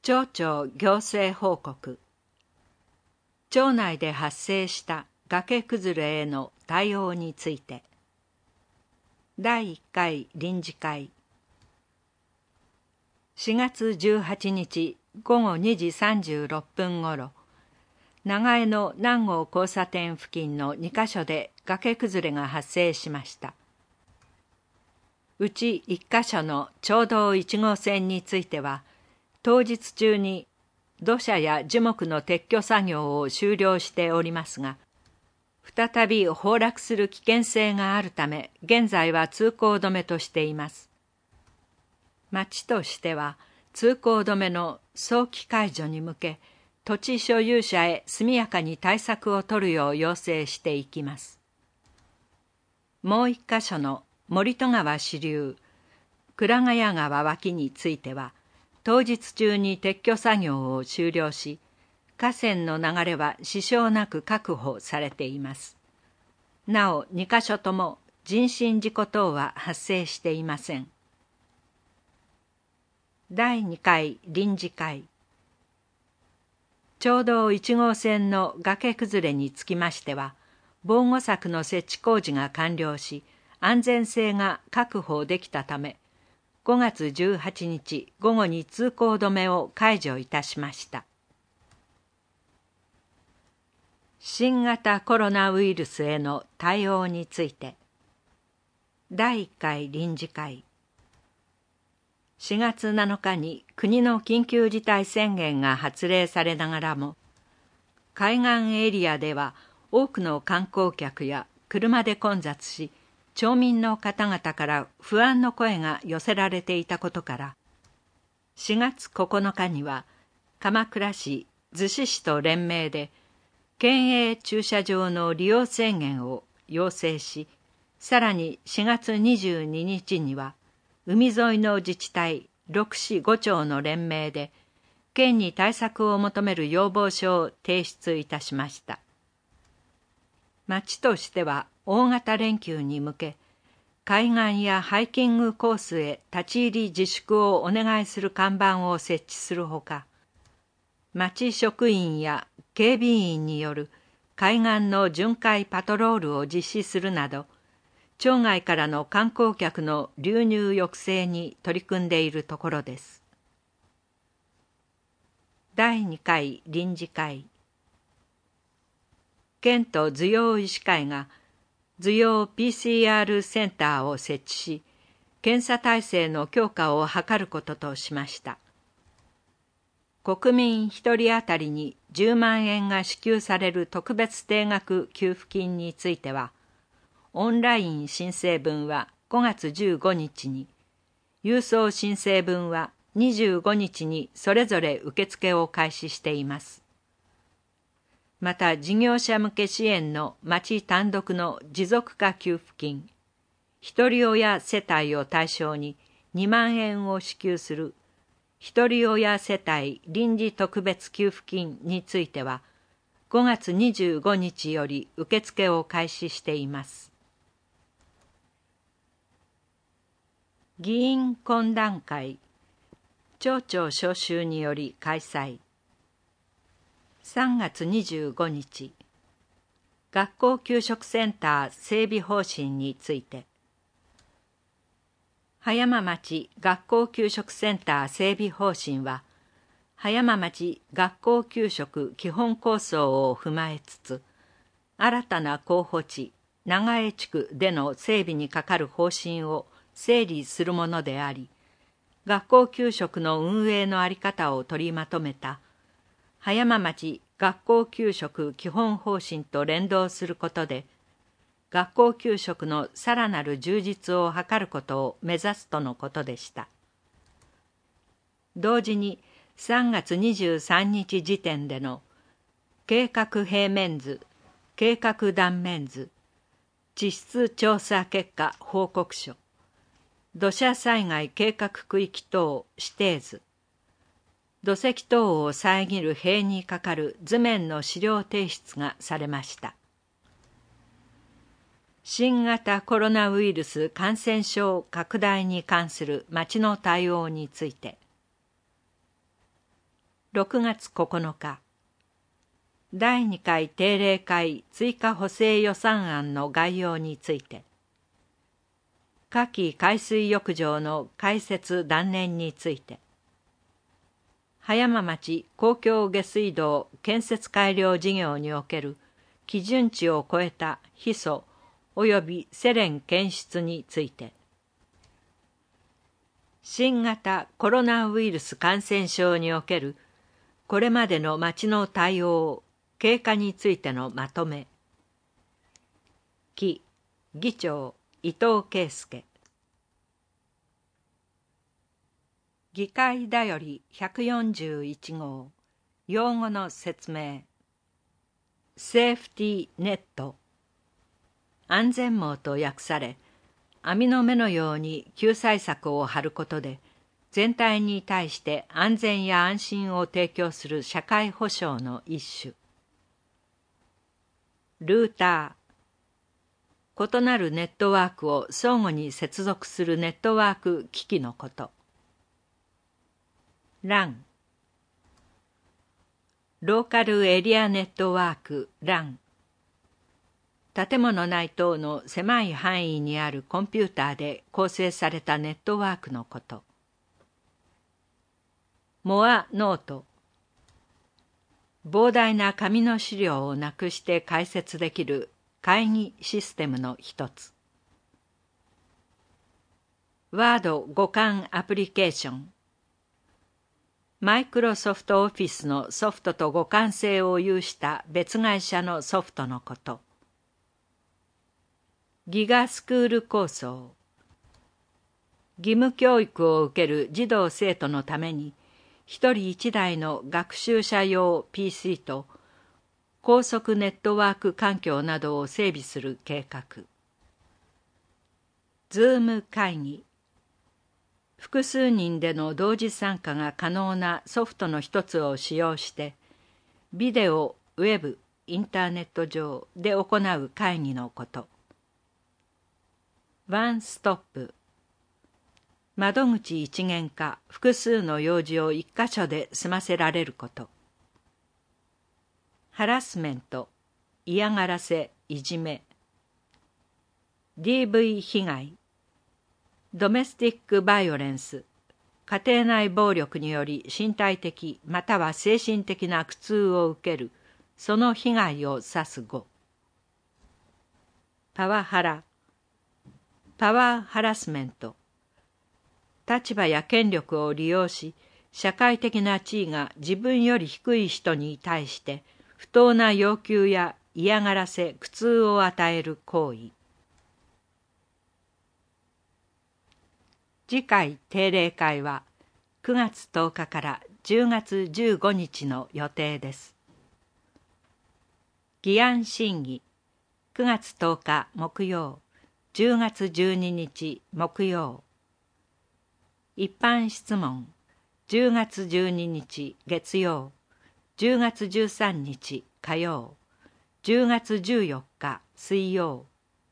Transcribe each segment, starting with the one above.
町長行政報告。町内で発生した崖崩れへの対応について。第1回臨時会。4月18日午後2時36分ごろ、長江の南郷交差点付近の2カ所で崖崩れが発生しました。うち1カ所の町道1号線については、当日中に土砂や樹木の撤去作業を終了しておりますが、再び崩落する危険性があるため、現在は通行止めとしています。町としては、通行止めの早期解除に向け、土地所有者へ速やかに対策を取るよう要請していきます。もう一箇所の森戸川支流、倉ヶ谷川脇については、当日中に撤去作業を終了し、河川の流れは支障なく確保されています。なお、2カ所とも人身事故等は発生していません。第2回臨時会。町道1号線の崖崩れにつきましては、防護柵の設置工事が完了し、安全性が確保できたため、5月18日午後に通行止めを解除いたしました。新型コロナウイルスへの対応について。第1回臨時会。4月7日に国の緊急事態宣言が発令されながらも、海岸エリアでは多くの観光客や車で混雑し、町民の方々から不安の声が寄せられていたことから、4月9日には鎌倉市、逗子市と連名で県営駐車場の利用制限を要請し、さらに4月22日には海沿いの自治体6市5町の連名で県に対策を求める要望書を提出いたしました。町としては大型連休に向け、海岸やハイキングコースへ立ち入り自粛をお願いする看板を設置するほか、町職員や警備員による海岸の巡回パトロールを実施するなど、町外からの観光客の流入抑制に取り組んでいるところです。第2回臨時会。県と図陽医師会が図陽 PCR センターを設置し、検査体制の強化を図ることとしました。国民1人当たりに10万円が支給される特別定額給付金については、オンライン申請分は5月15日に、郵送申請分は25日にそれぞれ受付を開始しています。また事業者向け支援の町単独の持続化給付金、ひとり親世帯を対象に2万円を支給するひとり親世帯臨時特別給付金については、5月25日より受付を開始しています。議員懇談会、町長招集により開催。3月25日、学校給食センター整備方針について。葉山町学校給食センター整備方針は、葉山町学校給食基本構想を踏まえつつ、新たな候補地、長江地区での整備にかかる方針を整理するものであり、学校給食の運営の在り方を取りまとめた、葉山町学校給食基本方針と連動することで、学校給食のさらなる充実を図ることを目指すとのことでした。同時に3月23日時点での計画平面図、計画断面図、地質調査結果報告書、土砂災害計画区域等指定図、土石等を遮る塀にかかる図面の資料提出がされました。新型コロナウイルス感染症拡大に関する町の対応について。 6月9日、第2回定例会追加補正予算案の概要について、夏季海水浴場の開設断念について、葉山町公共下水道建設改良事業における基準値を超えたヒ素及びセレン検出について、新型コロナウイルス感染症におけるこれまでの町の対応経過についてのまとめ。議長伊藤圭介。議会だより141号用語の説明。セーフティーネット、安全網と訳され、網の目のように救済策を張ることで全体に対して安全や安心を提供する社会保障の一種。ルーター、異なるネットワークを相互に接続するネットワーク機器のこと。LAN、ローカルエリアネットワーク LAN、建物内等の狭い範囲にあるコンピューターで構成されたネットワークのこと。モアノート、膨大な紙の資料をなくして解説できる会議システムの一つ。ワード互換アプリケーション、マイクロソフトオフィスのソフトと互換性を有した別会社のソフトのこと。ギガスクール構想、義務教育を受ける児童生徒のために一人一台の学習者用 PC と高速ネットワーク環境などを整備する計画。ズーム会議、複数人での同時参加が可能なソフトの一つを使用して、ビデオ、ウェブ、インターネット上で行う会議のこと。ワンストップ、窓口一元化、複数の用事を一箇所で済ませられること。ハラスメント、嫌がらせ、いじめ。DV 被害、ドメスティックバイオレンス、家庭内暴力により身体的または精神的な苦痛を受ける、その被害を指す語。パワハラ、パワーハラスメント、立場や権力を利用し、社会的な地位が自分より低い人に対して不当な要求や嫌がらせ、苦痛を与える行為。次回定例会は9月10日から10月15日の予定です。議案審議、9月10日木曜、10月12日木曜。一般質問、10月12日月曜、10月13日火曜、10月14日水曜。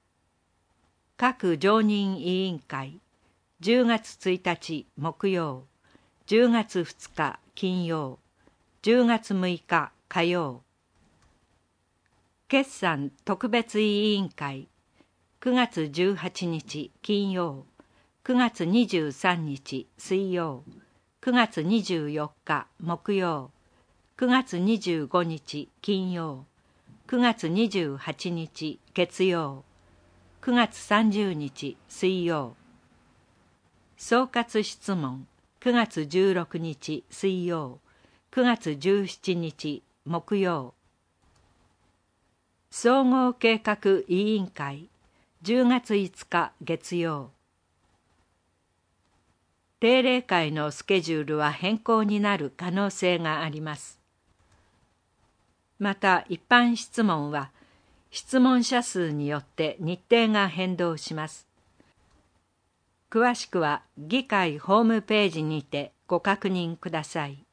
各常任委員会、10月1日木曜、10月2日金曜、10月6日火曜。決算特別委員会、9月18日金曜、9月23日水曜、9月24日木曜、9月25日金曜、9月28日月曜、9月30日水曜。総括質問、9月16日水曜、9月17日木曜。総合計画委員会、10月5日月曜。定例会のスケジュールは変更になる可能性があります。また一般質問は質問者数によって日程が変動します。詳しくは議会ホームページにてご確認ください。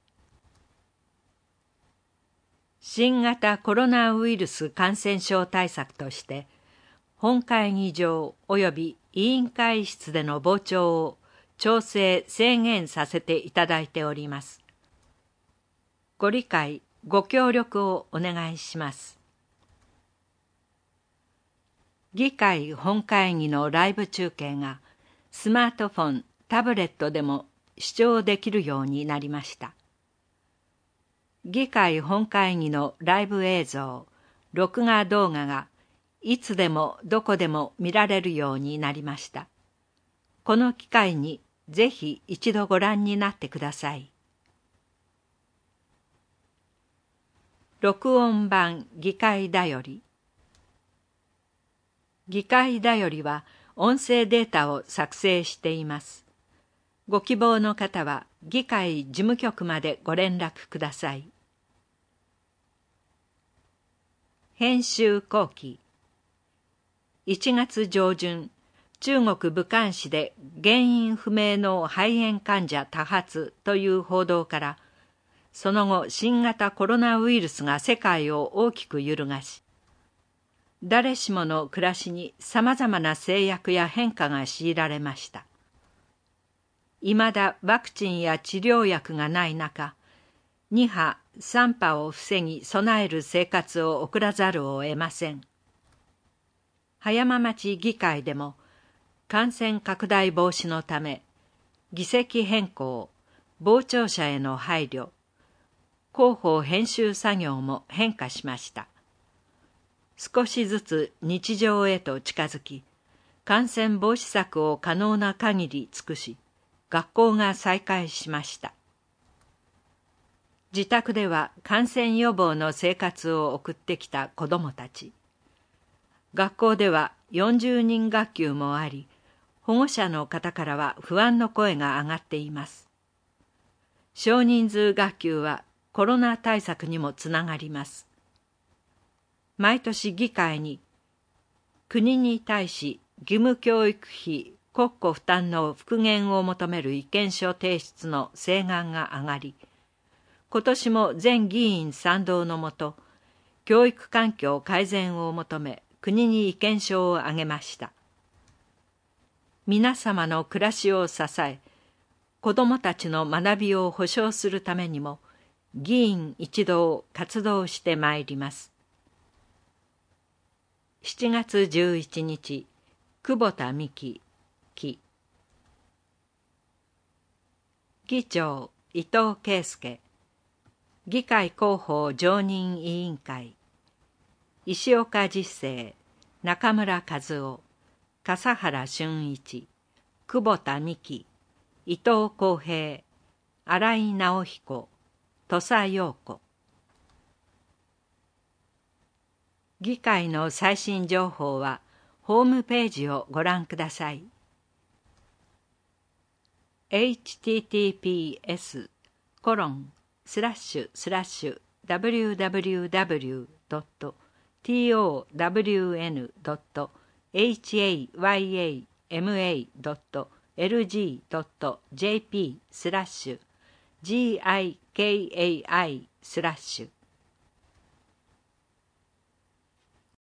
新型コロナウイルス感染症対策として本会議場及び委員会室での傍聴を調整・制限させていただいております。 ご理解、ご協力をお願いします。議会本会議のライブ中継がスマートフォン、タブレットでも視聴できるようになりました。議会本会議のライブ映像、録画動画がいつでもどこでも見られるようになりました。この機会にぜひ一度ご覧になってください。録音版議会だより。議会だよりは音声データを作成しています。ご希望の方は議会事務局までご連絡ください。編集後期。1月上旬、中国武漢市で原因不明の肺炎患者多発という報道から、その後新型コロナウイルスが世界を大きく揺るがし、誰しもの暮らしにさまざまな制約や変化が強いられました。いまだワクチンや治療薬がない中、2波、3波を防ぎ備える生活を送らざるを得ません。葉山町議会でも感染拡大防止のため、議席変更、傍聴者への配慮、広報編集作業も変化しました。少しずつ日常へと近づき、感染防止策を可能な限り尽くし、学校が再開しました。自宅では感染予防の生活を送ってきた子どもたち。学校では40人学級もあり、保護者の方からは不安の声が上がっています。少人数学級はコロナ対策にもつながります。毎年議会に国に対し義務教育費国庫負担の復元を求める意見書提出の請願が上がり、今年も全議員賛同のもと、教育環境改善を求め国に意見書を挙げました。皆様の暮らしを支え、子どもたちの学びを保障するためにも、議員一同活動してまいります。7月11日、久保田美希、記。議長、伊藤圭介。議会広報常任委員会。石岡実生、中村和夫、笠原俊一、久保田美希、伊藤公平、新井直彦、土佐陽子。議会の最新情報はホームページをご覧ください。https://www.townayama.lg.jp/gikai/